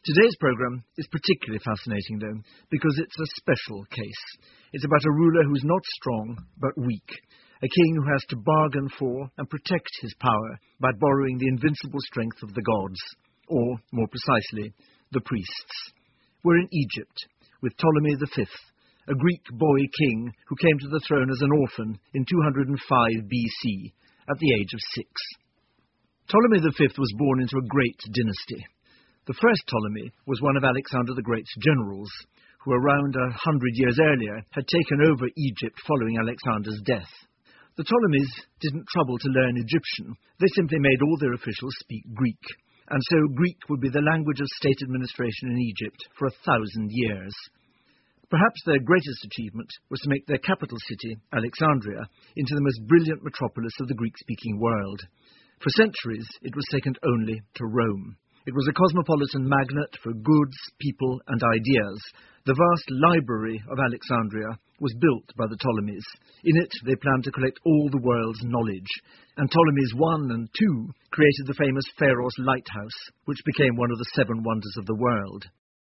Today's programme is particularly fascinating, though, because it's a special case. It's about a ruler who's not strong, but weak. A king who has to bargain for and protect his power by borrowing the invincible strength of the gods, or, more precisely, the priests. We're in Egypt, with Ptolemy V, a Greek boy king who came to the throne as an orphan in 205 BC, at the age of 6. Ptolemy V was born into a great dynasty. The first Ptolemy was one of Alexander the Great's generals, who around 100 years earlier had taken over Egypt following Alexander's death. The Ptolemies didn't trouble to learn Egyptian. They simply made all their officials speak Greek, and so Greek would be the language of state administration in Egypt for 1,000 years. Perhaps their greatest achievement was to make their capital city, Alexandria, into the most brilliant metropolis of the Greek-speaking world. For centuries, it was second only to Rome. It was a cosmopolitan magnet for goods, people, and ideas. The vast library of Alexandria was built by the Ptolemies. In it, they planned to collect all the world's knowledge. And Ptolemies I and II created the famous Pharos Lighthouse, which became one of the 7 wonders of the world.